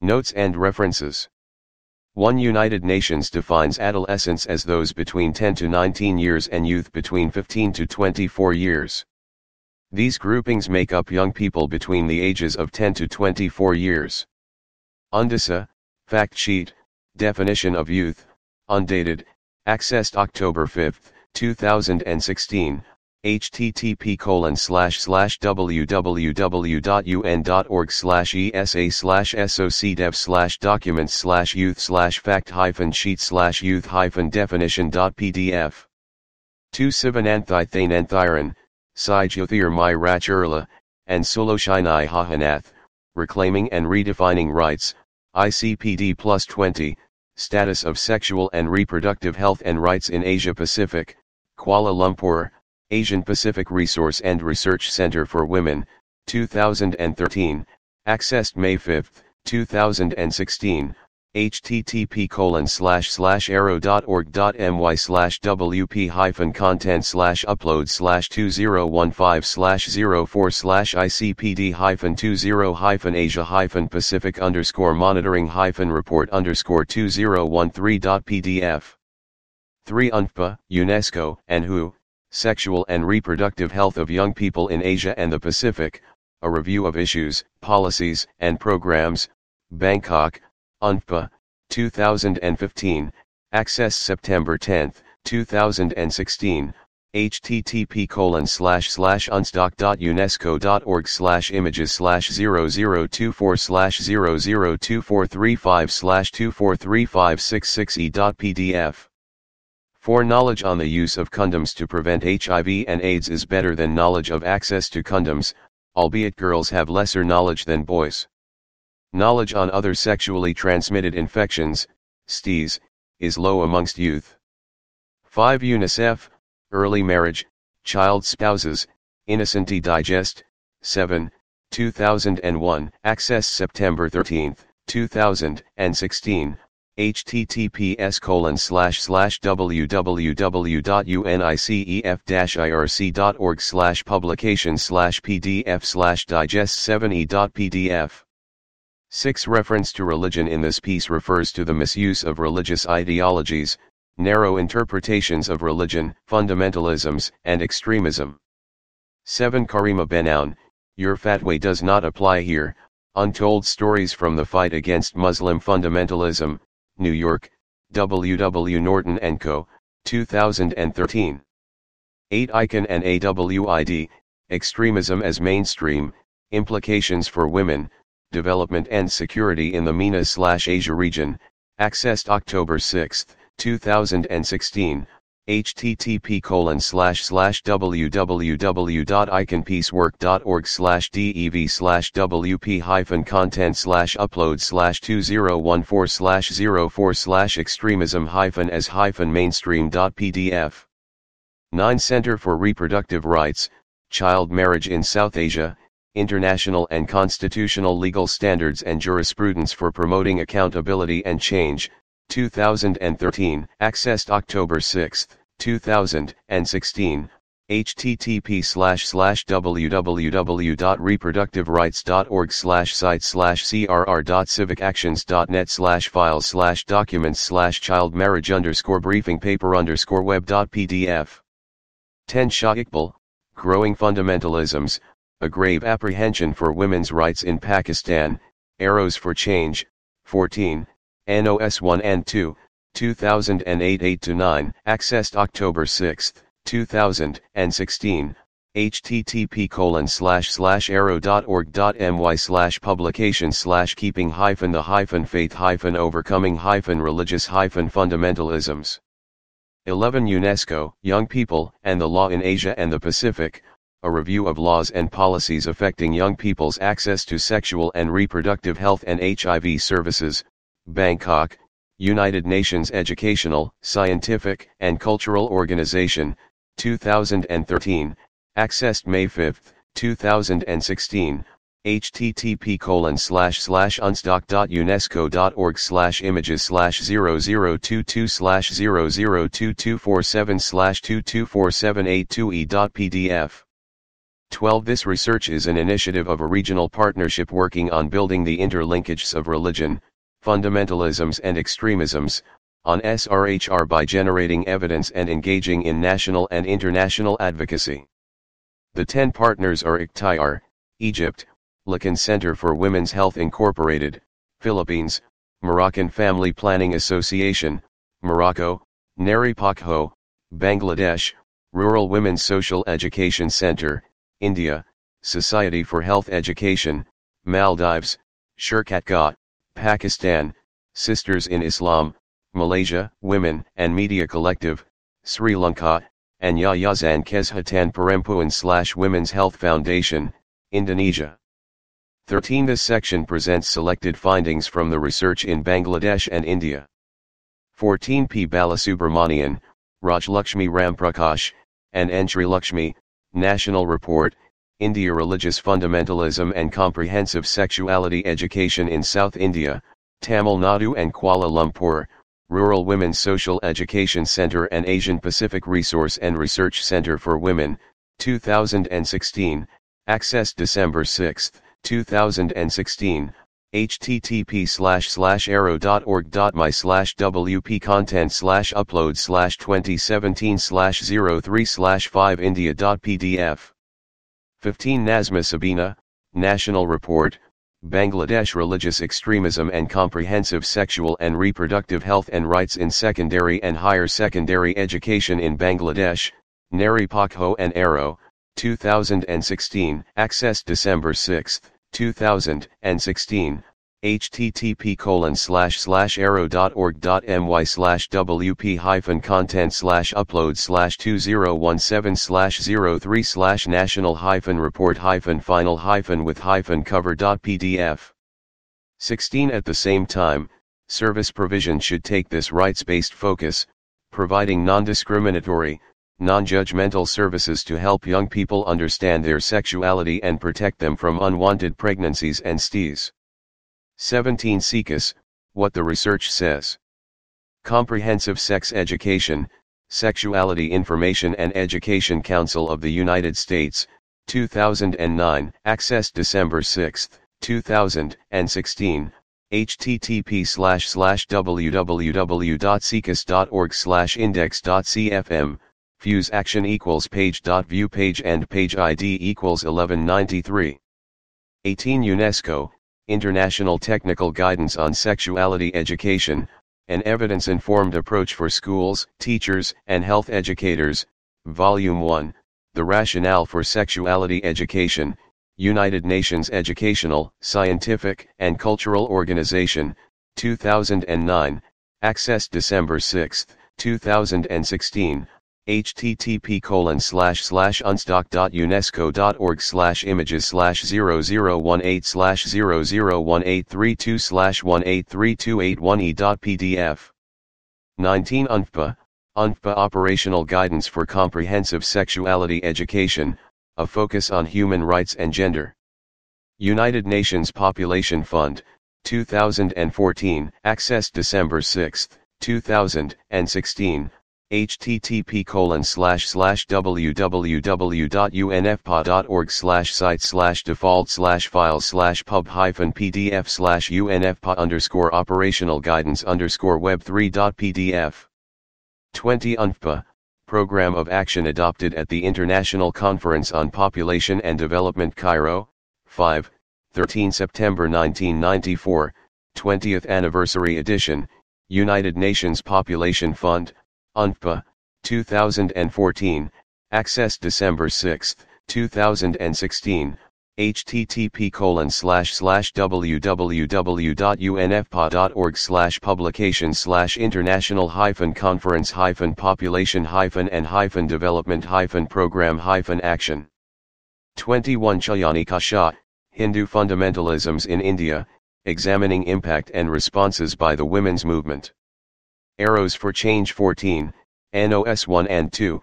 Notes and references. 1. United Nations defines adolescents as those between 10 to 19 years and youth between 15 to 24 years. These groupings make up young people between the ages of 10 to 24 years. UNDESA, Fact Sheet, Definition of Youth, undated, accessed October 5, 2016, http://www.un.org/esa/youth/fact-sheet/youth-definition.pdf. 2. Sivananthythananthiran, Sijyothir Mai Rachurla, and Suloshinai Hahanath, Reclaiming and Redefining Rights, ICPD Plus 20, Status of Sexual and Reproductive Health and Rights in Asia Pacific, Kuala Lumpur, Asian Pacific Resource and Research Center for Women, 2013, accessed May 5, 2016, http://arrow.org.my/wp-2005/04/ICPD-20-report_2013.pdf. 3. UNFPA, UNESCO, and WHO, Sexual and Reproductive Health of Young People in Asia and the Pacific, a review of issues, policies, and programs, Bangkok, UNFPA, 2015, access September 10, 2016, http://unstock.unesco.org/images/0024/002435/243566e.pdf. 4. Knowledge on the use of condoms to prevent HIV and AIDS is better than knowledge of access to condoms, albeit girls have lesser knowledge than boys. Knowledge on other sexually transmitted infections, STIs, is low amongst youth. 5. UNICEF, Early Marriage, Child Spouses, Innocenti Digest, 7, 2001, access September 13, 2016, https://www.unicef-irc.org/publication/pdf/digest7e.pdf. 6. Reference to religion in this piece refers to the misuse of religious ideologies, narrow interpretations of religion, fundamentalisms, and extremism. 7. Karima Benaun, your fatwa does not apply here, Untold Stories from the Fight Against Muslim Fundamentalism, New York, W. W. Norton & Co., 2013. 8. ICANN and AWID, Extremism as Mainstream, Implications for Women, Development and Security in the MENA/Asia region, accessed October 6, 2016, http://www.icanpeacework.org/dev/wp-content/upload/2014/extremism-as-mainstream.pdf. 9. Center for Reproductive Rights, Child Marriage in South Asia, International and Constitutional Legal Standards and Jurisprudence for Promoting Accountability and Change, 2013, accessed October 6, 2016, http://www.reproductiverights.org/site/crr.civic-actions.net/files/documents/child-marriage_briefing-paper_web.pdf. 10. Shah Iqbal, Growing Fundamentalisms, A Grave Apprehension for Women's Rights in Pakistan, Arrows for Change, 14, NOS 1 and 2, 2008 8-9, accessed October 6, 2016, http://arrow.org.my/publications/keeping-the-faith-overcoming-religious-fundamentalisms. 11. UNESCO, Young People and the Law in Asia and the Pacific, a review of laws and policies affecting young people's access to sexual and reproductive health and HIV services, Bangkok, United Nations Educational, Scientific, and Cultural Organization, 2013, accessed May 5, 2016, http://unstock.unesco.org/images/0022/00224722478.2e.pdf. 12. This research is an initiative of a regional partnership working on building the interlinkages of religion, fundamentalisms and extremisms, on SRHR by generating evidence and engaging in national and international advocacy. The 10 partners are ICTIAR, Egypt, Lacan Center for Women's Health Incorporated, Philippines, Moroccan Family Planning Association, Morocco, Nari Pakho, Bangladesh, Rural Women's Social Education Center, India, Society for Health Education, Maldives, Shirkatgah, Pakistan, Sisters in Islam, Malaysia, Women and Media Collective, Sri Lanka, and Yayasan Kesehatan Perempuan / Women's Health Foundation, Indonesia. 13. This section presents selected findings from the research in Bangladesh and India. 14. P. Balasubramanian, Rajlakshmi Ramprakash, and N. Sri Lakshmi, National Report, India Religious Fundamentalism and Comprehensive Sexuality Education in South India, Tamil Nadu and Kuala Lumpur, Rural Women's Social Education Center and Asian Pacific Resource and Research Center for Women, 2016, accessed December 6, 2016, http://arrow.org.my/wp content/upload/2017/03/5india.pdf. 15. Nazma Sabina, National Report, Bangladesh Religious Extremism and Comprehensive Sexual and Reproductive Health and Rights in Secondary and Higher Secondary Education in Bangladesh, Nari Pakho and Arrow, 2016, accessed December 6, 2016, http://arrow.org.my/wp-content/upload/2017/03/national-final-with-cover.pdf. 16. At the same time, service provision should take this rights-based focus, providing non-discriminatory, non-judgmental services to help young people understand their sexuality and protect them from unwanted pregnancies and STIs. 17. SECUS, what the research says. Comprehensive Sex Education, Sexuality Information and Education Council of the United States, 2009, accessed December 6, 2016, http://www.secus.org/index.cfm, Fuse action equals page.view page and page ID equals 1193. 18. UNESCO, International Technical Guidance on Sexuality Education, an evidence-informed approach for schools, teachers, and health educators, Volume 1, The Rationale for Sexuality Education, United Nations Educational, Scientific, and Cultural Organization, 2009, accessed December 6, 2016, http://unstock.unesco.org/images/0018/001832/1832881e.pdf. 19. UNFPA, UNFPA Operational Guidance for Comprehensive Sexuality Education, a focus on human rights and gender. United Nations Population Fund, 2014, accessed December 6, 2016, http://www.unfpa.org/site/default/files/pub-pdf/unf-web3.pdf. 20. UNFPA, Program of Action adopted at the International Conference on Population and Development Cairo, 5, 13 September 1994, 20th Anniversary Edition, United Nations Population Fund, UNFPA, 2014, accessed December 6, 2016, http://www.unfpa.org/publications/international-conference-and-development-program-action. 21. Chayani Kasha, Hindu Fundamentalisms in India, Examining Impact and Responses by the Women's Movement. Arrows for Change 14, NOS 1 and 2,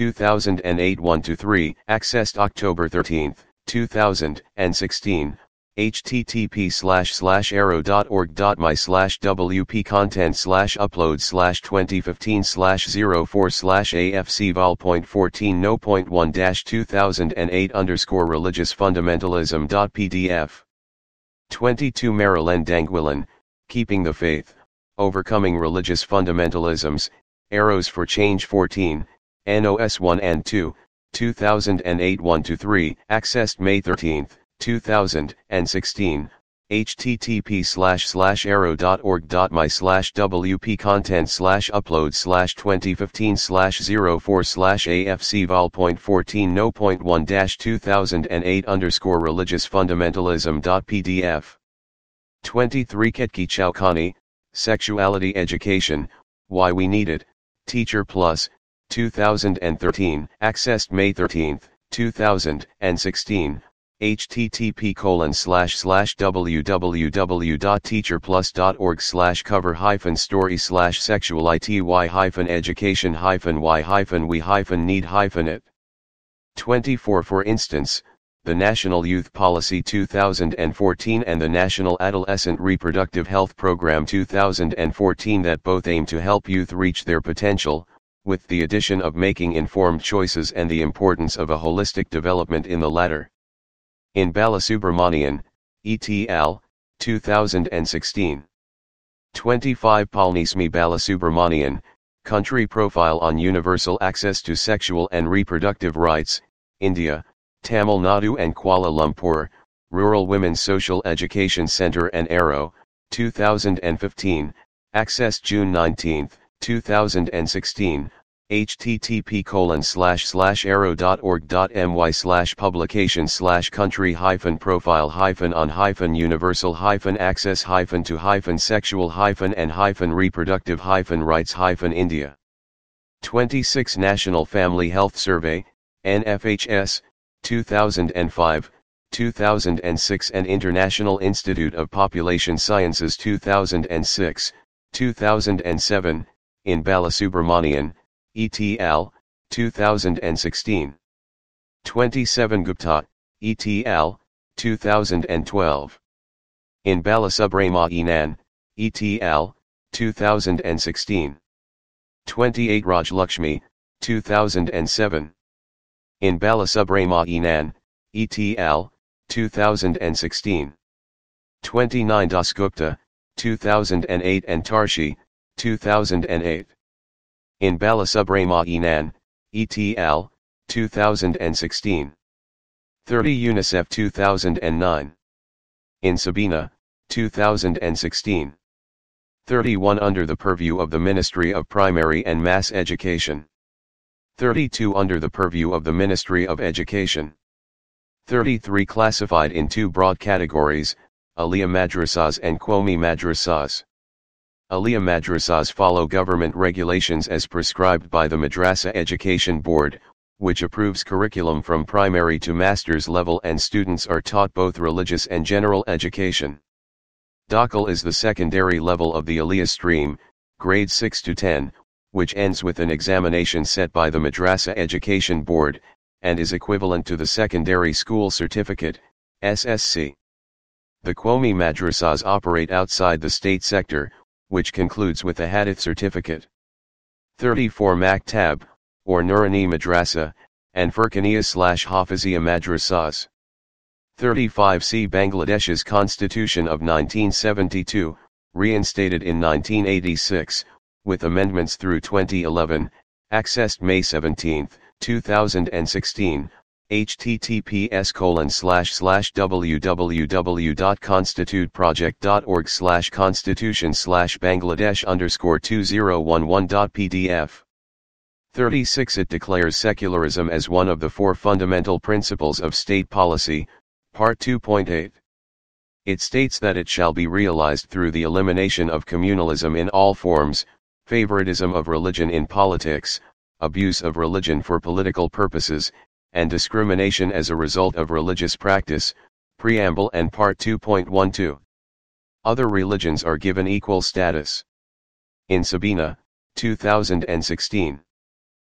2008 1-3, accessed October 13, 2016, http://arrow.org.my/wp content/upload/2015/04/afcvol.14 no.1-2008_religiousfundamentalism.pdf 22 Marilyn Danguilin, Keeping the Faith, Overcoming Religious Fundamentalisms, Arrows for Change 14, NOS 1 and 2, 2008 1-3, accessed May 13, 2016, http://arrow.org.my/wp content/upload/2015/04/afcvol.14 no.1-2008_religiousfundamentalism.pdf 23 Ketki Chowkani, Sexuality Education, Why We Need It, Teacher Plus, 2013, accessed May 13, 2016, http://www.teacherplus.org/cover-story/sexuality-education-y-we-need-it 24 For instance, the National Youth Policy 2014 and the National Adolescent Reproductive Health Program 2014 that both aim to help youth reach their potential, with the addition of making informed choices and the importance of a holistic development in the latter. In Balasubramanian, et.al., 2016. 25 Palnismi Balasubramanian, Country Profile on Universal Access to Sexual and Reproductive Rights, India, Tamil Nadu and Kuala Lumpur, Rural Women's Social Education Center and Arrow, 2015, accessed June 19, 2016, http://arrow.org.my/publications/country-profile-on-universal-and-reproductive-rights-India. 26 National Family Health Survey, NFHS, 2005, 2006 and International Institute of Population Sciences 2006, 2007, in Balasubramanian, et.al., 2016. 27 Gupta, et.al., 2012. In Balasubramanian, et.al., 2016. 28 Rajlakshmi, 2007. In Balasubramanian, et.al., 2016. 29 Dasgupta, 2008 and Tarshi, 2008. In Balasubramanian, et.al., 2016. 30 UNICEF 2009. In Sabina, 2016. 31 Under the purview of the Ministry of Primary and Mass Education. 32 Under the purview of the Ministry of Education. 33 Classified in two broad categories, Aliyah Madrasas and Qawmi Madrasas. Aliyah Madrasas follow government regulations as prescribed by the Madrasa Education Board, which approves curriculum from primary to master's level and students are taught both religious and general education. Dakhil is the secondary level of the Aliyah stream, grades 6 to 10, which ends with an examination set by the Madrasa Education Board, and is equivalent to the Secondary School Certificate, SSC. The Qawmi Madrasas operate outside the state sector, which concludes with a Hadith certificate. 34 Maktab, or Nurani Madrasa, and Furqaniya/Hafiziyya Madrasas. 35 See Bangladesh's Constitution of 1972, reinstated in 1986, with amendments through 2011, accessed May 17, 2016, https://www.constitute.project.org/constitution/Bangladesh_2011.pdf 36 It declares secularism as one of the four fundamental principles of state policy, Part 2.8. It states that it shall be realized through the elimination of communalism in all forms, favoritism of religion in politics, abuse of religion for political purposes, and discrimination as a result of religious practice, Preamble and Part 2.12. Other religions are given equal status. In Sabina, 2016.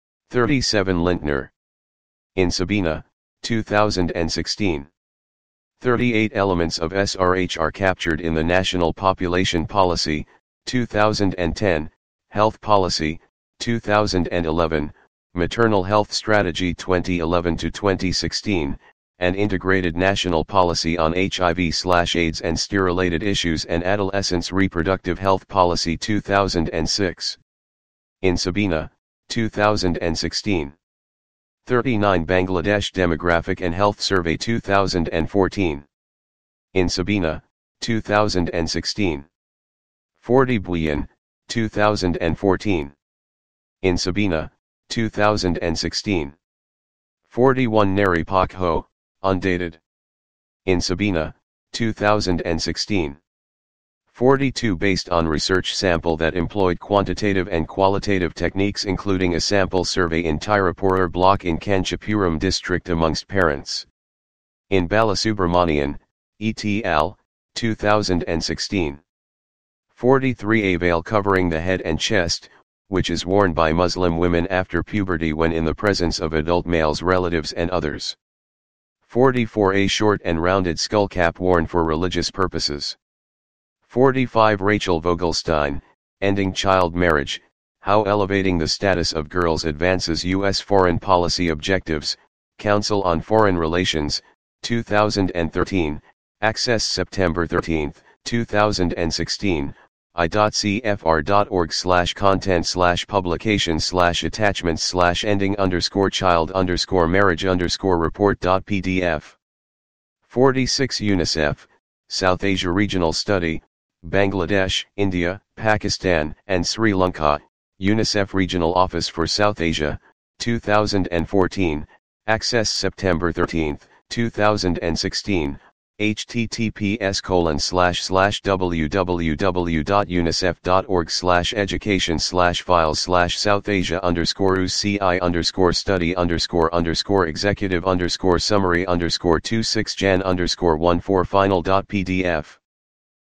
37 Lintner. In Sabina, 2016. 38 elements of SRH are captured in the National Population Policy, 2010, Health Policy, 2011, Maternal Health Strategy 2011 to 2016, and Integrated National Policy on HIV/AIDS and STI-related issues and Adolescents Reproductive Health Policy 2006. In Sabina, 2016. 39 Bangladesh Demographic and Health Survey 2014. In Sabina, 2016. 40 Buyan, 2014. In Sabina, 2016. 41 Nari Pakho, undated. In Sabina, 2016. 42 based on research sample that employed quantitative and qualitative techniques including a sample survey in Tirupur block in Kanchipuram district amongst parents. In Balasubramanian, et al., 2016. 43 A veil covering the head and chest, which is worn by Muslim women after puberty when in the presence of adult males relatives and others. 44 A short and rounded skull cap worn for religious purposes. 45 Rachel Vogelstein, Ending Child Marriage, How Elevating the Status of Girls Advances U.S. Foreign Policy Objectives, Council on Foreign Relations, 2013, Access September 13, 2016, i.cfr.org/content/publications/ending_child_marriage_report.pdf. 46 UNICEF, South Asia Regional Study, Bangladesh, India, Pakistan, and Sri Lanka, UNICEF Regional Office for South Asia, 2014, Access September 13, 2016, https://www.unicef.org/education/files/South Asia_UCI_study_executive_summary_26 Jan_14 final.pdf